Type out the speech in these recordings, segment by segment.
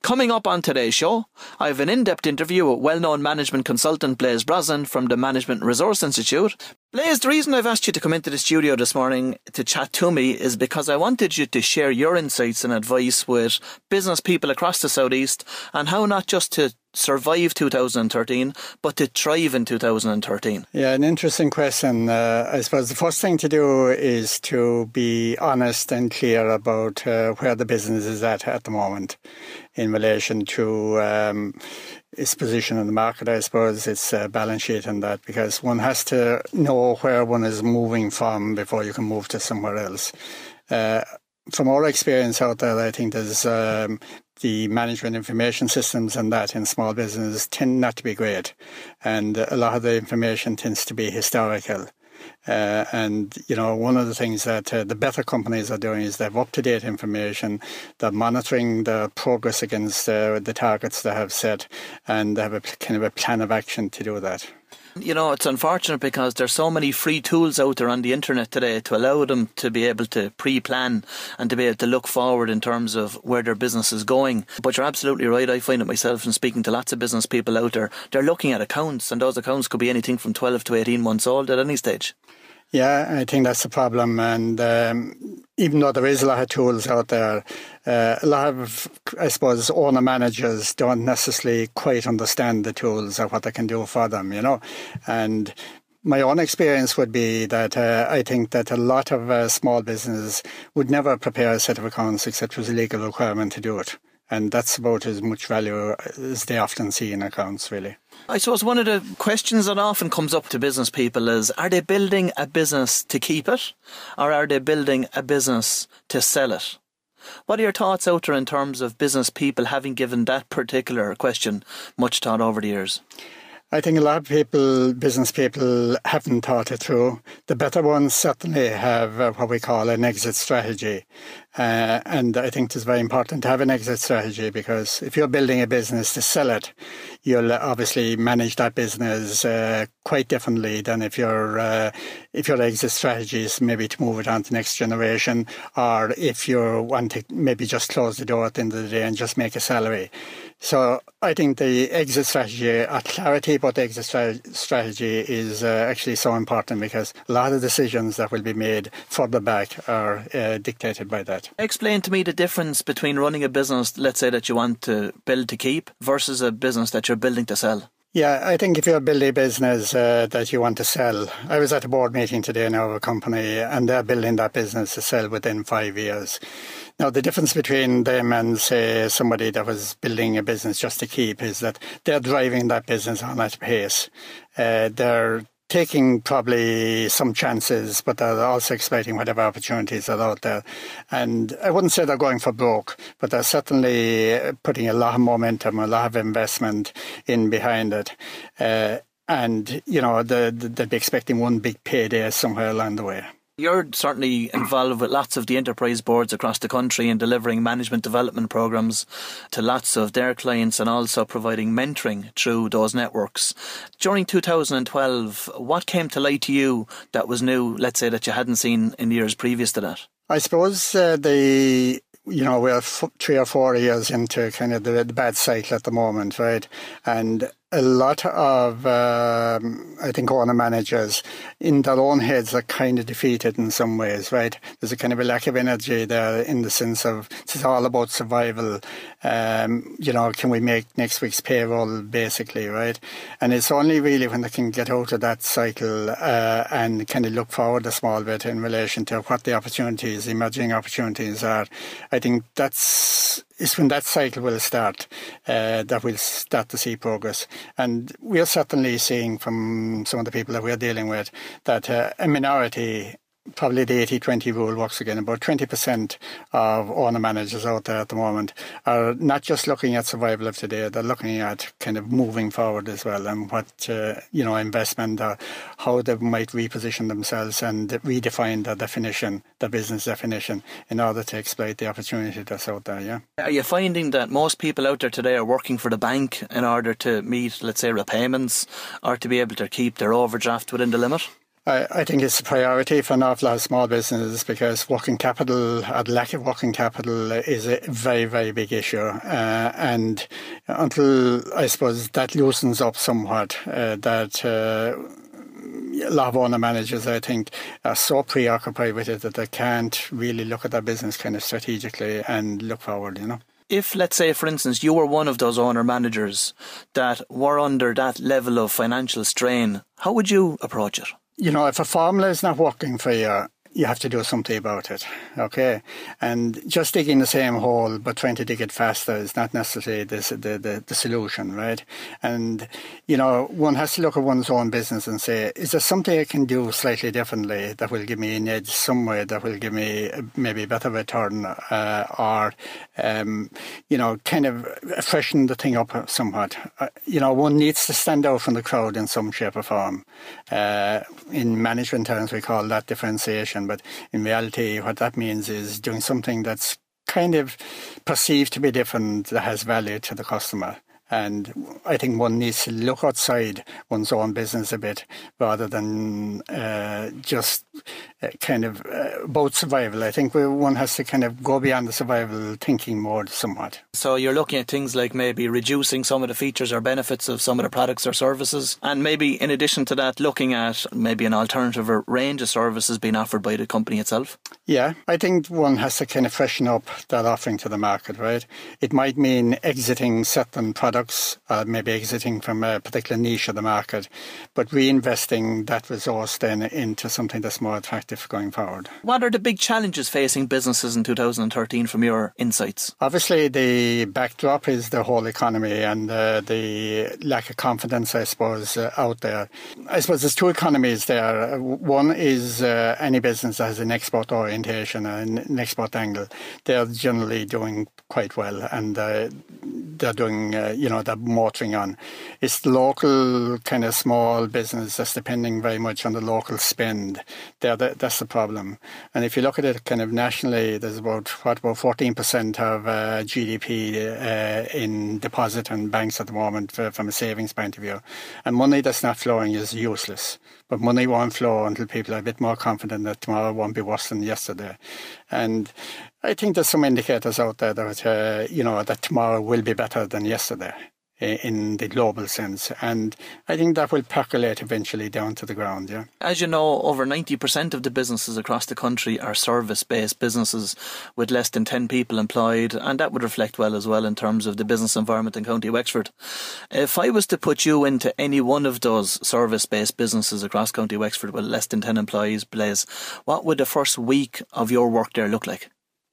Coming up on today's show, I have an in-depth interview with well-known management consultant Blaise Brosnan from the Management Resource Institute. Blaise, the reason I've asked you to come into the studio this morning to chat to me is because I wanted you to share your insights and advice with business people across the Southeast on how not just to survive 2013, but to thrive in 2013. Yeah, an interesting question. I suppose the first thing to do is to be honest and clear about where the business is at the moment in relation to its position in the market, I suppose, its balance sheet and that, because one has to know where one is moving from before you can move to somewhere else. From our experience out there, I think there's the management information systems and that in small business tend not to be great. And a lot of the information tends to be historical. And, you know, one of the things that the better companies are doing is they have up-to-date information, they're monitoring the progress against the targets they have set, and they have a kind of a plan of action to do that. You know, it's unfortunate because there's so many free tools out there on the internet today to allow them to be able to pre-plan and to be able to look forward in terms of where their business is going. But you're absolutely right. I find it myself in speaking to lots of business people out there. They're looking at accounts, and those accounts could be anything from 12 to 18 months old at any stage. Yeah, I think that's the problem. And even though there is a lot of tools out there, a lot of, I suppose, owner managers don't necessarily quite understand the tools or what they can do for them, you know. And my own experience would be that I think that a lot of small businesses would never prepare a set of accounts except with a legal requirement to do it. And that's about as much value as they often see in accounts, really. I suppose one of the questions that often comes up to business people is, are they building a business to keep it, or are they building a business to sell it? What are your thoughts out there in terms of business people having given that particular question much thought over the years? I think a lot of people, business people, haven't thought it through. The better ones certainly have what we call an exit strategy. And I think it's very important to have an exit strategy, because if you're building a business to sell it, you'll obviously manage that business quite differently than if your exit strategy is maybe to move it on to the next generation, or if you want to maybe just close the door at the end of the day and just make a salary. So I think the exit strategy, clarity about the exit strategy is actually so important, because a lot of decisions that will be made further back are dictated by that. Explain to me the difference between running a business, let's say, that you want to build to keep versus a business that you're building to sell. Yeah, I think if you're building a business that you want to sell, I was at a board meeting today now of a company, and they're building that business to sell within 5 years. Now, the difference between them and, say, somebody that was building a business just to keep is that they're driving that business on at pace. They're taking probably some chances, but they're also exploiting whatever opportunities are out there. And I wouldn't say they're going for broke, but they're certainly putting a lot of momentum, a lot of investment in behind it. And, you know, they'd be expecting one big payday somewhere along the way. You're certainly involved with lots of the enterprise boards across the country in delivering management development programs to lots of their clients, and also providing mentoring through those networks. During 2012, what came to light to you that was new, let's say, that you hadn't seen in years previous to that? I suppose we're 3 or 4 years into kind of the bad cycle at the moment, right? And a lot of, I think, owner managers in their own heads are kind of defeated in some ways, right? There's a kind of a lack of energy there, in the sense of it's all about survival. Can we make next week's payroll, basically, right? And it's only really when they can get out of that cycle and kind of look forward a small bit in relation to what the opportunities, emerging opportunities are. I think it's when that cycle will start that we'll start to see progress. And we're certainly seeing from some of the people that we're dealing with that a minority, probably the 80-20 rule works again. About 20% of owner managers out there at the moment are not just looking at survival of today, they're looking at kind of moving forward as well, and what, investment, or how they might reposition themselves and redefine their definition, their business definition, in order to exploit the opportunity that's out there, yeah. Are you finding that most people out there today are working for the bank in order to meet, let's say, repayments, or to be able to keep their overdraft within the limit? I think it's a priority for an awful lot of small businesses because working capital, or the lack of working capital, is a very, very big issue. And until, I suppose, that loosens up somewhat, a lot of owner managers, I think, are so preoccupied with it that they can't really look at their business kind of strategically and look forward, you know. If, let's say, for instance, you were one of those owner managers that were under that level of financial strain, how would you approach it? You know, if a formula is not working for you, you have to do something about it, okay? And just digging the same hole but trying to dig it faster is not necessarily the solution, right? And, you know, one has to look at one's own business and say, is there something I can do slightly differently that will give me an edge somewhere, that will give me maybe a better return, you know, kind of freshen the thing up somewhat. You know, one needs to stand out from the crowd in some shape or form. In management terms, we call that differentiation. But in reality, what that means is doing something that's kind of perceived to be different, that has value to the customer. And I think one needs to look outside one's own business a bit rather than just kind of about survival. I think one has to kind of go beyond the survival thinking mode somewhat. So you're looking at things like maybe reducing some of the features or benefits of some of the products or services, and maybe in addition to that looking at maybe an alternative or range of services being offered by the company itself? Yeah, I think one has to kind of freshen up that offering to the market, right? It might mean exiting certain products, maybe exiting from a particular niche of the market, but reinvesting that resource then into something that's more attractive going forward. What are the big challenges facing businesses in 2013 from your insights? Obviously, the backdrop is the whole economy and the lack of confidence, I suppose, out there. I suppose there's two economies there. One is any business that has an export orientation and an export angle. They're generally doing quite well and they're doing, they're motoring on. It's the local kind of small business that's depending very much on the local spend. That's the problem. And if you look at it kind of nationally, there's about 14% of GDP in deposit and banks at the moment from a savings point of view. And money that's not flowing is useless. But money won't flow until people are a bit more confident that tomorrow won't be worse than yesterday. And I think there's some indicators out there that, that tomorrow will be better than yesterday in the global sense. And I think that will percolate eventually down to the ground, yeah. As you know, over 90% of the businesses across the country are service-based businesses with less than 10 people employed, and that would reflect well as well in terms of the business environment in County Wexford. If I was to put you into any one of those service-based businesses across County Wexford with less than 10 employees, Blaise, what would the first week of your work there look like?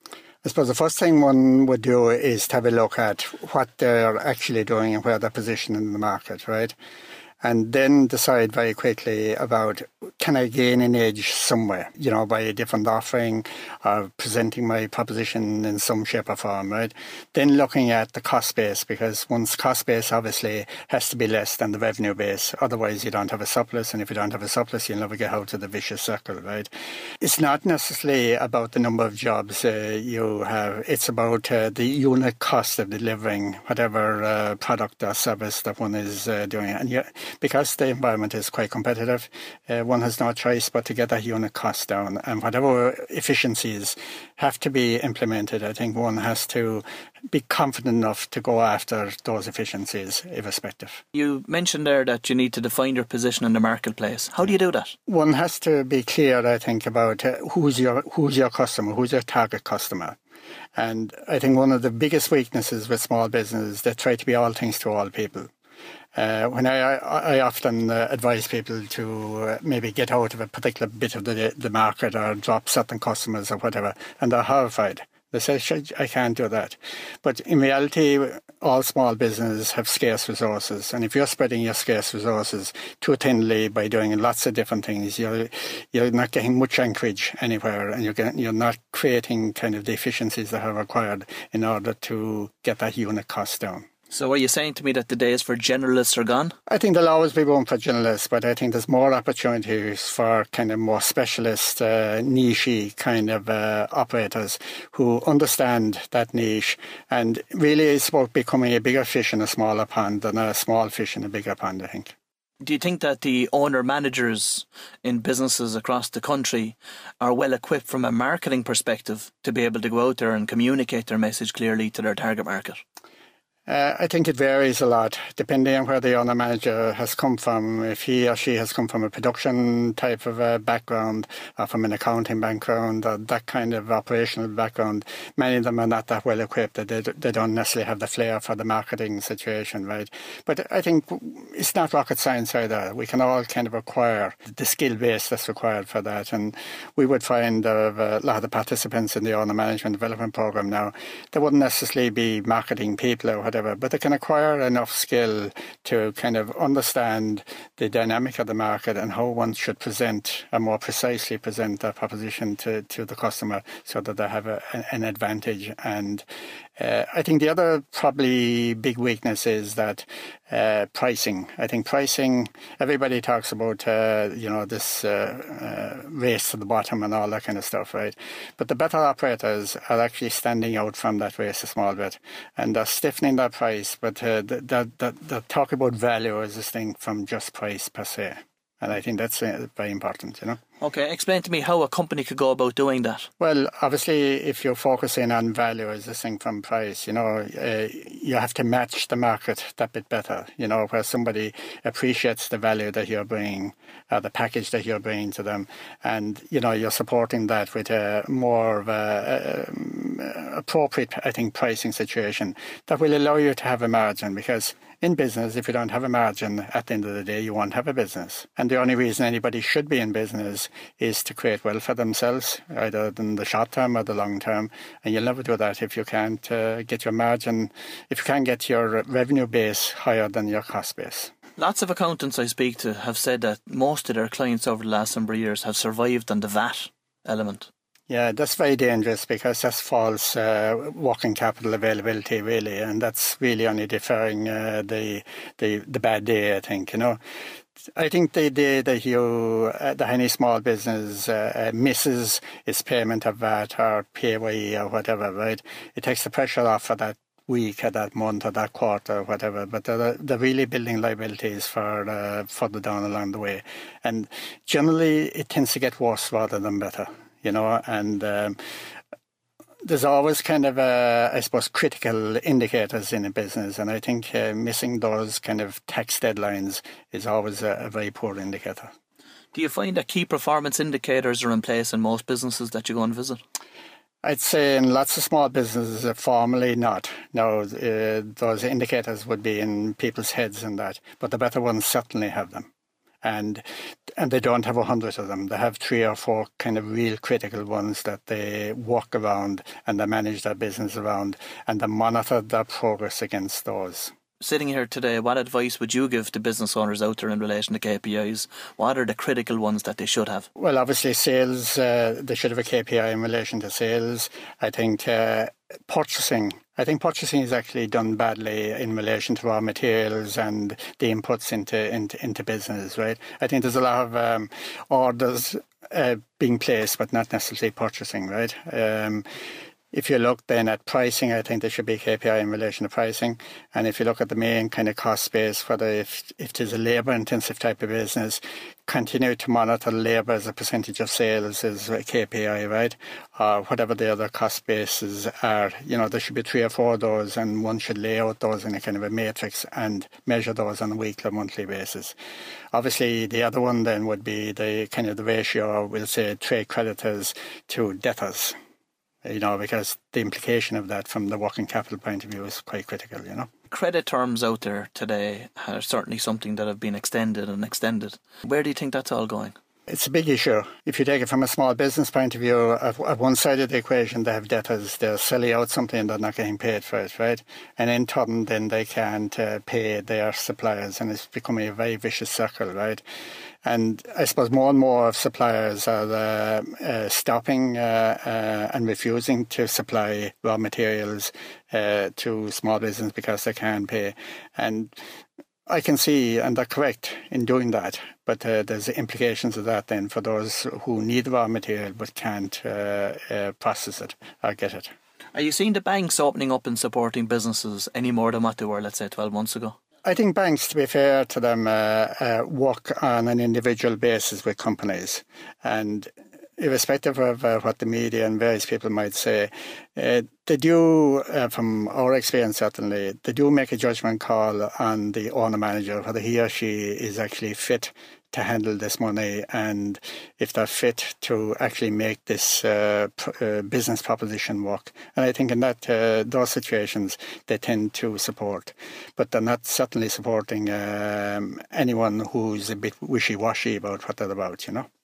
I suppose the first thing one would do is to have a look at what they're actually doing and where they're positioned in the market, right? And then decide very quickly about, can I gain an edge somewhere, by a different offering or presenting my proposition in some shape or form, right? Then looking at the cost base, because one's cost base obviously has to be less than the revenue base. Otherwise, you don't have a surplus. And if you don't have a surplus, you'll never get out of the vicious circle, right? It's not necessarily about the number of jobs you have. It's about the unit cost of delivering whatever product or service that one is doing. And because the environment is quite competitive, one has no choice but to get that unit cost down. And whatever efficiencies have to be implemented, I think one has to be confident enough to go after those efficiencies irrespective. You mentioned there that you need to define your position in the marketplace. How do you do that? One has to be clear, I think, about who's your customer, who's your target customer. And I think one of the biggest weaknesses with small businesses, they try to be all things to all people. When I often advise people to maybe get out of a particular bit of the market or drop certain customers or whatever, and they're horrified. They say, I can't do that. But in reality, all small businesses have scarce resources. And if you're spreading your scarce resources too thinly by doing lots of different things, you're not getting much anchorage anywhere, and you're not creating kind of the efficiencies that are required in order to get that unit cost down. So are you saying to me that the days for generalists are gone? I think there'll always be room for generalists, but I think there's more opportunities for kind of more specialist, niche-y kind of operators who understand that niche. And really it's about becoming a bigger fish in a smaller pond than a small fish in a bigger pond, I think. Do you think that the owner-managers in businesses across the country are well equipped from a marketing perspective to be able to go out there and communicate their message clearly to their target market? I think it varies a lot depending on where the owner manager has come from. If he or she has come from a production type of background or from an accounting background or that kind of operational background, many of them are not that well equipped. They don't necessarily have the flair for the marketing situation, right? But I think it's not rocket science either. We can all kind of acquire the skill base that's required for that. And we would find a lot of the participants in the owner management development program now, they wouldn't necessarily be marketing people or whatever, but they can acquire enough skill to kind of understand the dynamic of the market and how one should present and more precisely present their proposition to the customer so that they have an advantage. And I think the other probably big weakness is that pricing. I think pricing, everybody talks about, this race to the bottom and all that kind of stuff, right? But the better operators are actually standing out from that race a small bit. And they're stiffening their price, but they're talking about value as distinct from just price per se. And I think that's very important, Okay, explain to me how a company could go about doing that. Well, obviously, if you're focusing on value as distinct from price, you have to match the market that bit better, where somebody appreciates the value that you're bringing, the package that you're bringing to them. And, you're supporting that with a more of a appropriate, I think, pricing situation that will allow you to have a margin, because in business, if you don't have a margin, at the end of the day, you won't have a business. And the only reason anybody should be in business is to create wealth for themselves, either in the short term or the long term. And you'll never do that if you can't get your margin, if you can't get your revenue base higher than your cost base. Lots of accountants I speak to have said that most of their clients over the last number of years have survived on the VAT element. Yeah, that's very dangerous because that's false working capital availability, really, and that's really only deferring the bad day, I think, I think the day that any small business misses its payment of VAT or PAYE or whatever, right, it takes the pressure off for that week or that month or that quarter or whatever, but they're really building liabilities for further down along the way. And generally, it tends to get worse rather than better. And there's always kind of, I suppose, critical indicators in a business. And I think missing those kind of tax deadlines is always a very poor indicator. Do you find that key performance indicators are in place in most businesses that you go and visit? I'd say in lots of small businesses, formally not. No, those indicators would be in people's heads and that, but the better ones certainly have them. And they don't have 100 of them. They have 3 or 4 kind of real critical ones that they work around and they manage their business around and they monitor their progress against those. Sitting here today, what advice would you give to business owners out there in relation to KPIs? What are the critical ones that they should have? Well, obviously sales, they should have a KPI in relation to sales. I think purchasing is actually done badly in relation to raw materials and the inputs into business, right? I think there's a lot of orders being placed, but not necessarily purchasing, right? If you look then at pricing, I think there should be a KPI in relation to pricing. And if you look at the main kind of cost base, whether if it is a labour-intensive type of business, continue to monitor labour as a percentage of sales is a KPI, right? Or whatever the other cost bases are. There should be 3 or 4 of those, and one should lay out those in a kind of a matrix and measure those on a weekly or monthly basis. Obviously, the other one then would be the kind of the ratio, we'll say, trade creditors to debtors. Because the implication of that from the working capital point of view is quite critical, Credit terms out there today are certainly something that have been extended and extended. Where do you think that's all going? It's a big issue. If you take it from a small business point of view, at one side of the equation, they have debtors. They're selling out something and they're not getting paid for it, right? And in turn, then they can't pay their suppliers, and it's becoming a very vicious circle, right? And I suppose more and more of suppliers are stopping and refusing to supply raw materials to small business because they can't pay. And I can see, and they're correct in doing that, but there's implications of that then for those who need raw material but can't process it or get it. Are you seeing the banks opening up and supporting businesses any more than what they were, let's say, 12 months ago? I think banks, to be fair to them, work on an individual basis with companies, and irrespective of what the media and various people might say, they do, from our experience certainly, they do make a judgment call on the owner-manager, whether he or she is actually fit to handle this money and if they're fit to actually make this business proposition work. And I think in that those situations they tend to support, but they're not certainly supporting anyone who's a bit wishy-washy about what they're about, you know.